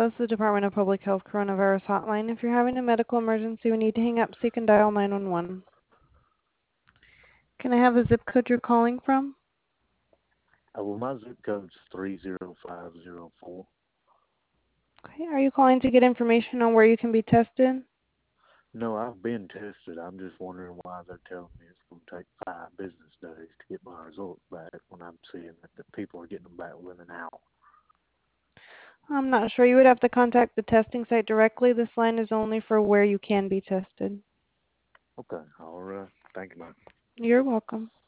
is the Department of Public Health Coronavirus Hotline. If you're having a medical emergency, we need to hang up so you can dial 911. Can I have the zip code you're calling from? Well, my zip code's 30504. Okay, are you calling to get information on where you can be tested? No, I've been tested. I'm just wondering why they're telling me it's going to take 5 business days to get my results back when I'm seeing that the people are getting them back within an hour. I'm not sure. You would have to contact the testing site directly. This line is only for where you can be tested. Okay, all right. Thank you, man. You're welcome.